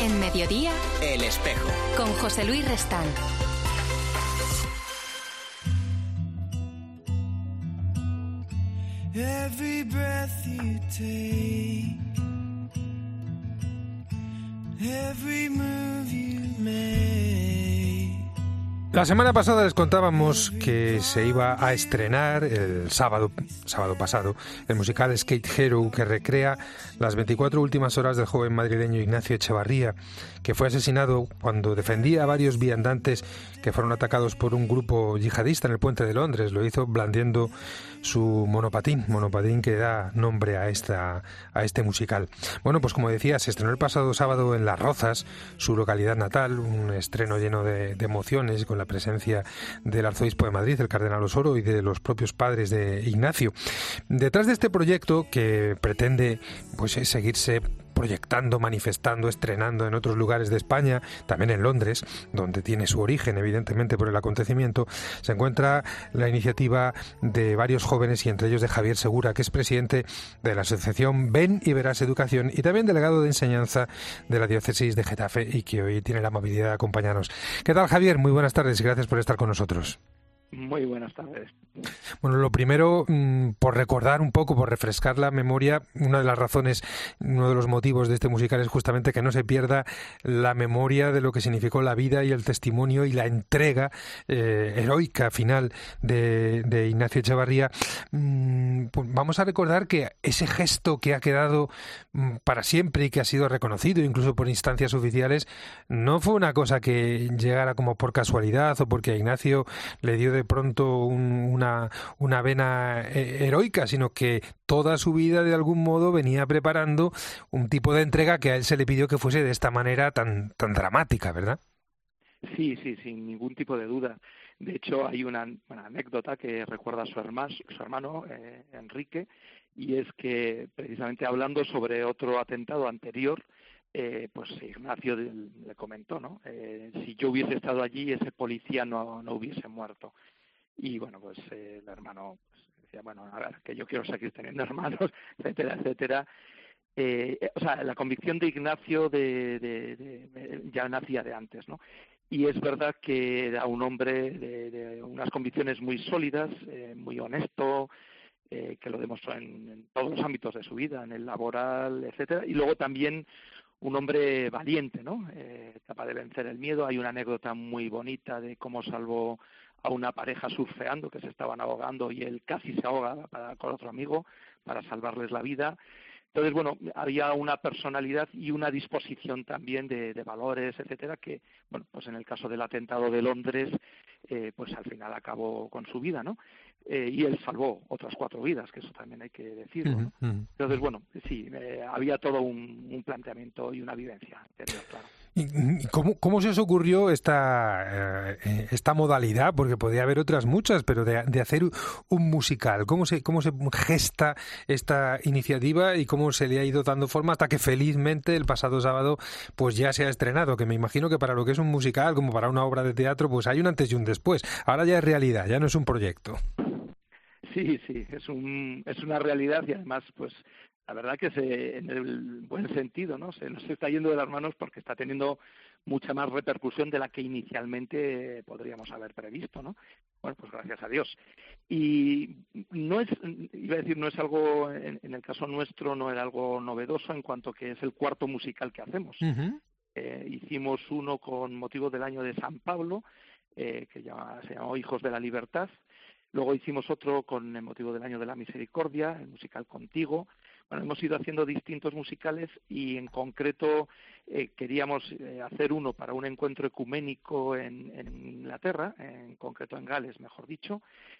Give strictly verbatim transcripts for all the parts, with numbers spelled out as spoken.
En Mediodía, El Espejo. Con José Luis Restán. Every breath you take, every move you make. La semana pasada les contábamos que se iba a estrenar el sábado, sábado pasado, el musical Skate Hero, que recrea las veinticuatro últimas horas del joven madrileño Ignacio Echevarría, que fue asesinado cuando defendía a varios viandantes que fueron atacados por un grupo yihadista en el puente de Londres. Lo hizo blandiendo su monopatín, monopatín que da nombre a esta a este musical. Bueno, pues como decía, se estrenó el pasado sábado en Las Rozas, su localidad natal, un estreno lleno de, de emociones, con la presencia del arzobispo de Madrid, el cardenal Osoro, y de los propios padres de Ignacio. Detrás de este proyecto, que pretende pues seguirse proyectando, manifestando, estrenando en otros lugares de España, también en Londres, donde tiene su origen, evidentemente, por el acontecimiento, se encuentra la iniciativa de varios jóvenes, y entre ellos de Javier Segura, que es presidente de la asociación Ven y Verás Educación y también delegado de enseñanza de la diócesis de Getafe, y que hoy tiene la amabilidad de acompañarnos. ¿Qué tal, Javier? Muy buenas tardes y gracias por estar con nosotros. Muy buenas tardes. Bueno, lo primero, por recordar un poco, por refrescar la memoria, una de las razones, uno de los motivos de este musical es justamente que no se pierda la memoria de lo que significó la vida y el testimonio y la entrega eh, heroica final de, de Ignacio Echevarría. Mm, pues vamos a recordar que ese gesto que ha quedado mm, para siempre y que ha sido reconocido incluso por instancias oficiales, no fue una cosa que llegara como por casualidad o porque a Ignacio le dio de pronto un, una, una vena heroica, sino que toda su vida de algún modo venía preparando un tipo de entrega que a él se le pidió que fuese de esta manera tan, tan dramática, ¿verdad? Sí, sí, sin ningún tipo de duda. De hecho, hay una, una anécdota que recuerda a su hermano, su hermano eh, Enrique, y es que precisamente hablando sobre otro atentado anterior, Eh, pues Ignacio le comentó, ¿no? Eh, si yo hubiese estado allí, ese policía no, no hubiese muerto. Y bueno, pues eh, el hermano pues, decía, bueno, a ver, que yo quiero seguir teniendo hermanos, etcétera, etcétera. Eh, o sea, la convicción de Ignacio de, de, de, de, ya nacía de antes, ¿no? Y es verdad que era un hombre de, de unas convicciones muy sólidas, eh, muy honesto, eh, que lo demostró en, en todos los ámbitos de su vida, en el laboral, etcétera. Y luego también un hombre valiente, ¿no? Eh, capaz de vencer el miedo. Hay una anécdota muy bonita de cómo salvó a una pareja surfeando que se estaban ahogando y él casi se ahoga para, con otro amigo para salvarles la vida. Entonces, bueno, había una personalidad y una disposición también de, de valores, etcétera, que, bueno, pues en el caso del atentado de Londres, eh, pues al final acabó con su vida, ¿no? Eh, y él salvó otras cuatro vidas, que eso también hay que decirlo, ¿no? Uh-huh, uh-huh. Entonces, bueno, sí, eh, había todo un, un planteamiento y una vivencia anterior, claro. ¿Y cómo, cómo se os ocurrió esta, eh, esta modalidad? Porque podría haber otras muchas, pero de, de hacer un musical. ¿Cómo se, cómo se gesta esta iniciativa y cómo se le ha ido dando forma hasta que felizmente el pasado sábado pues ya se ha estrenado? Que me imagino que para lo que es un musical, como para una obra de teatro, pues hay un antes y un después. Ahora ya es realidad, ya no es un proyecto. Sí, sí, es un es una realidad y además, pues, la verdad que se, en el buen sentido, ¿no? Se nos está yendo de las manos porque está teniendo mucha más repercusión de la que inicialmente podríamos haber previsto, ¿no? Bueno, pues gracias a Dios. Y no es, iba a decir, no es algo, en, en el caso nuestro, no era algo novedoso en cuanto que es el cuarto musical que hacemos. Uh-huh. Eh, hicimos uno con motivo del año de San Pablo, eh, que llama, se llamó Hijos de la Libertad. Luego hicimos otro con el motivo del Año de la Misericordia, el musical Contigo. Bueno, hemos ido haciendo distintos musicales y en concreto eh, queríamos eh, hacer uno para un encuentro ecuménico en, en Inglaterra, en concreto en Gales, mejor dicho.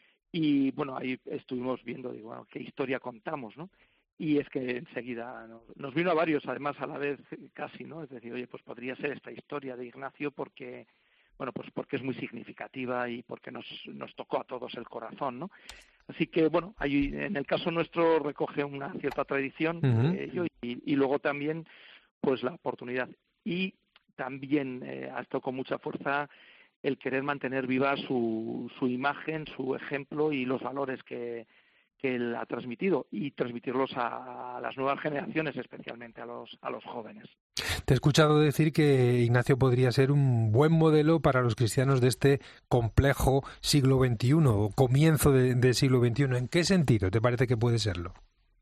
Y bueno, ahí estuvimos viendo, digo, bueno, qué historia contamos, ¿no? Y es que enseguida nos, nos vino a varios, además a la vez casi, ¿no? Es decir, oye, pues podría ser esta historia de Ignacio porque... Bueno, pues porque es muy significativa y porque nos, nos tocó a todos el corazón, ¿no? Así que, bueno, ahí, en el caso nuestro recoge una cierta tradición uh-huh. de ello y, y luego también, pues la oportunidad. Y también eh, ha estado con mucha fuerza el querer mantener viva su, su imagen, su ejemplo y los valores que, que él ha transmitido y transmitirlos a las nuevas generaciones, especialmente a los a los jóvenes. Te he escuchado decir que Ignacio podría ser un buen modelo para los cristianos de este complejo siglo veintiuno o comienzo de, del siglo veintiuno. ¿En qué sentido te parece que puede serlo?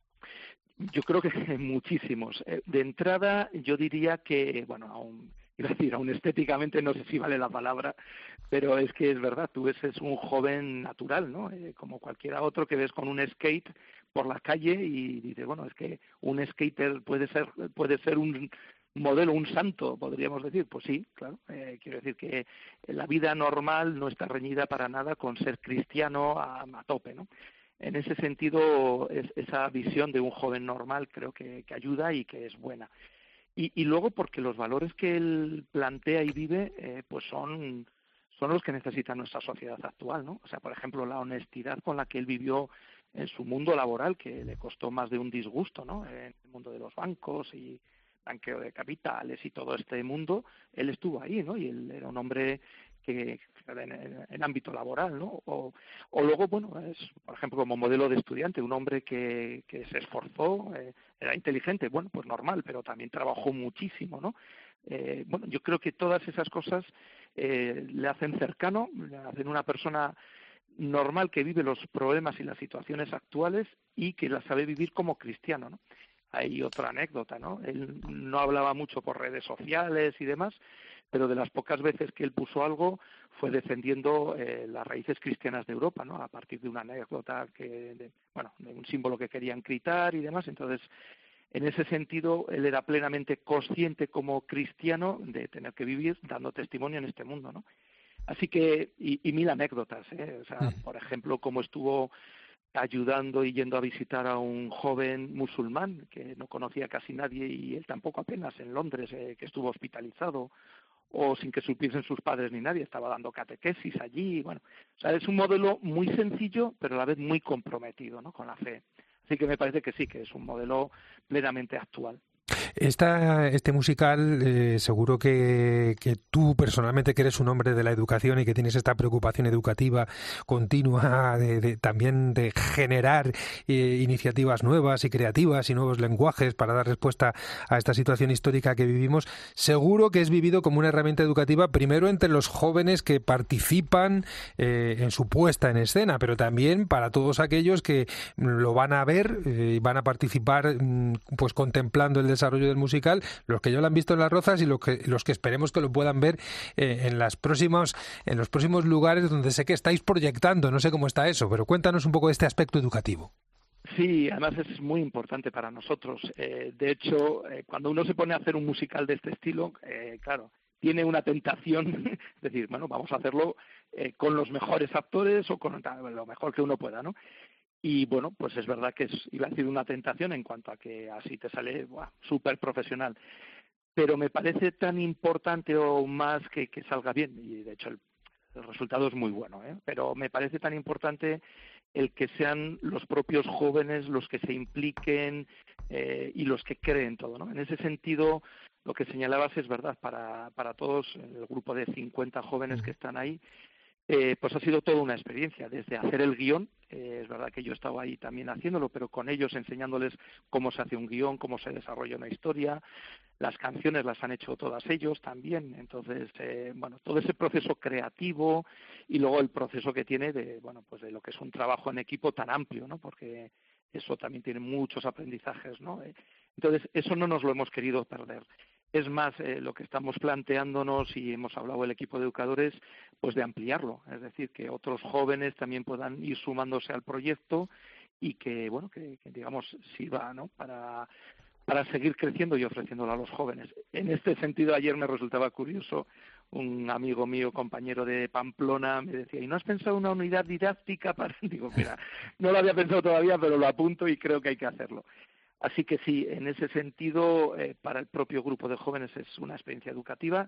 Yo creo que muchísimos. De entrada, yo diría que, bueno, aún, iba a decir, aún estéticamente no sé si vale la palabra, pero es que es verdad, tú ves, es un joven natural, ¿no? Eh, como cualquiera otro que ves con un skate por la calle y dices, bueno, es que un skater puede ser puede ser un modelo, un santo, podríamos decir. Pues sí, claro. Eh, quiero decir que la vida normal no está reñida para nada con ser cristiano a, a tope, ¿no? En ese sentido, es, esa visión de un joven normal creo que, que ayuda y que es buena. Y, y luego porque los valores que él plantea y vive, eh, pues son son los que necesita nuestra sociedad actual, ¿no? O sea, por ejemplo, la honestidad con la que él vivió en su mundo laboral, que le costó más de un disgusto, ¿no? En el mundo de los bancos y blanqueo de capitales y todo este mundo, él estuvo ahí, ¿no? Y él era un hombre que en, en, en ámbito laboral, ¿no? O, o luego, bueno, es, por ejemplo, como modelo de estudiante, un hombre que, que se esforzó, eh, era inteligente, bueno, pues normal, pero también trabajó muchísimo, ¿no? Eh, bueno, yo creo que todas esas cosas eh, le hacen cercano, le hacen una persona normal que vive los problemas y las situaciones actuales y que las sabe vivir como cristiano, ¿no? Hay otra anécdota, ¿no? Él no hablaba mucho por redes sociales y demás, pero de las pocas veces que él puso algo fue defendiendo eh, las raíces cristianas de Europa, ¿no? A partir de una anécdota que, de, bueno, de un símbolo que querían quitar y demás. Entonces, en ese sentido, él era plenamente consciente como cristiano de tener que vivir dando testimonio en este mundo, ¿no? Así que, y, y mil anécdotas, ¿eh? O sea, por ejemplo, cómo estuvo ayudando y yendo a visitar a un joven musulmán que no conocía casi nadie y él tampoco apenas en Londres, eh, que estuvo hospitalizado o sin que supiesen sus padres ni nadie, estaba dando catequesis allí, bueno, o sea, es un modelo muy sencillo pero a la vez muy comprometido, ¿no?, con la fe. Así que me parece que sí, que es un modelo plenamente actual. Esta, este musical, eh, seguro que, que tú personalmente, que eres un hombre de la educación y que tienes esta preocupación educativa continua de, de, también de generar eh, iniciativas nuevas y creativas y nuevos lenguajes para dar respuesta a esta situación histórica que vivimos, seguro que es vivido como una herramienta educativa primero entre los jóvenes que participan eh, en su puesta en escena, pero también para todos aquellos que lo van a ver y eh, van a participar pues contemplando el desarrollo del musical, los que ya lo han visto en Las Rozas y los que los que esperemos que lo puedan ver eh, en las próximas en los próximos lugares donde sé que estáis proyectando. No sé cómo está eso, pero cuéntanos un poco de este aspecto educativo. Sí, además es muy importante para nosotros. Eh, de hecho, eh, cuando uno se pone a hacer un musical de este estilo, eh, claro, tiene una tentación, es decir, bueno, vamos a hacerlo eh, con los mejores actores o con lo mejor que uno pueda, ¿no? Y bueno, pues es verdad que es, iba a decir una tentación en cuanto a que así te sale súper profesional. Pero me parece tan importante o más que, que salga bien, y de hecho el, el resultado es muy bueno, ¿eh? Pero me parece tan importante el que sean los propios jóvenes los que se impliquen eh, y los que creen todo, ¿no? En ese sentido, lo que señalabas es verdad, para, para todos, el grupo de cincuenta jóvenes que están ahí, Eh, pues ha sido toda una experiencia, desde hacer el guión, eh, es verdad que yo estaba ahí también haciéndolo, pero con ellos enseñándoles cómo se hace un guión, cómo se desarrolla una historia, las canciones las han hecho todas ellos también, entonces, eh, bueno, todo ese proceso creativo y luego el proceso que tiene de, bueno, pues de lo que es un trabajo en equipo tan amplio, ¿no?, porque eso también tiene muchos aprendizajes, ¿no? Entonces, eso no nos lo hemos querido perder. Es más, eh, lo que estamos planteándonos, y hemos hablado el equipo de educadores, pues de ampliarlo, es decir, que otros jóvenes también puedan ir sumándose al proyecto y que, bueno, que, que digamos, sirva, ¿no?, para, para seguir creciendo y ofreciéndolo a los jóvenes. En este sentido, ayer me resultaba curioso, un amigo mío, compañero de Pamplona, me decía, ¿y no has pensado una unidad didáctica para...? Digo, mira, no lo había pensado todavía, pero lo apunto y creo que hay que hacerlo. Así que sí, en ese sentido, eh, para el propio grupo de jóvenes es una experiencia educativa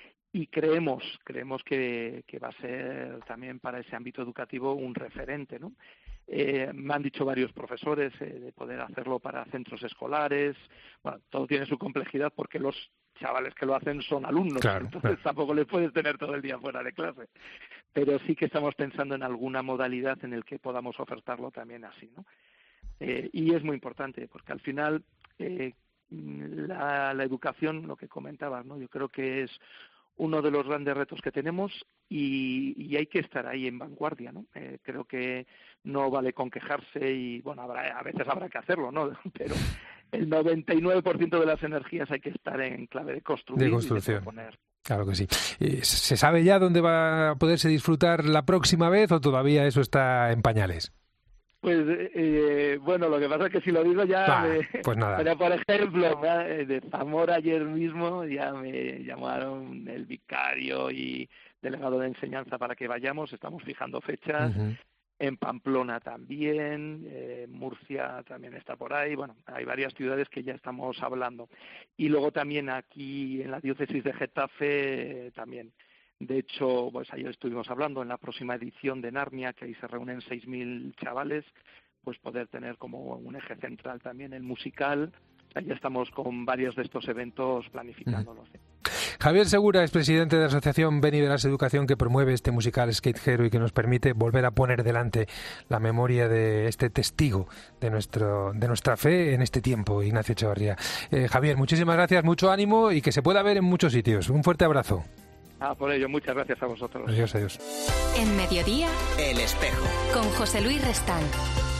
y creemos, creemos que, que va a ser también para ese ámbito educativo un referente, ¿no? Eh, me han dicho varios profesores eh, de poder hacerlo para centros escolares. Bueno, todo tiene su complejidad porque los chavales que lo hacen son alumnos, claro, entonces claro. Tampoco les puedes tener todo el día fuera de clase. Pero sí que estamos pensando en alguna modalidad en el que podamos ofertarlo también así, ¿no? Eh, y es muy importante, porque al final eh, la, la educación, lo que comentabas, ¿no? Yo creo que es uno de los grandes retos que tenemos y, y hay que estar ahí en vanguardia, ¿no? Eh, creo que no vale con quejarse y, bueno, habrá, a veces habrá que hacerlo, ¿no? Pero el noventa y nueve por ciento de las energías hay que estar en clave de construir de construcción. y de proponer. Claro que sí. ¿Se sabe ya dónde va a poderse disfrutar la próxima vez o todavía eso está en pañales? Pues, eh, bueno, lo que pasa es que si lo digo ya... Bah, me, pues nada. Pero, por ejemplo, de Zamora ayer mismo ya me llamaron el vicario y delegado de enseñanza para que vayamos, estamos fijando fechas. Uh-huh. En Pamplona también, eh, Murcia también está por ahí, bueno, hay varias ciudades que ya estamos hablando. Y luego también aquí en la diócesis de Getafe eh, también. De hecho, pues ayer estuvimos hablando en la próxima edición de Narnia, que ahí se reúnen seis mil chavales, pues poder tener como un eje central también el musical. Ya estamos con varios de estos eventos planificándolos. Uh-huh. Javier Segura es presidente de la asociación Ven y Verás Educación, que promueve este musical Skate Hero y que nos permite volver a poner delante la memoria de este testigo de nuestro de nuestra fe en este tiempo, Ignacio Echevarría. Eh, Javier, muchísimas gracias, mucho ánimo y que se pueda ver en muchos sitios. Un fuerte abrazo. Ah, por ello, muchas gracias a vosotros. Adiós, adiós. En Mediodía, El Espejo. Con José Luis Restán.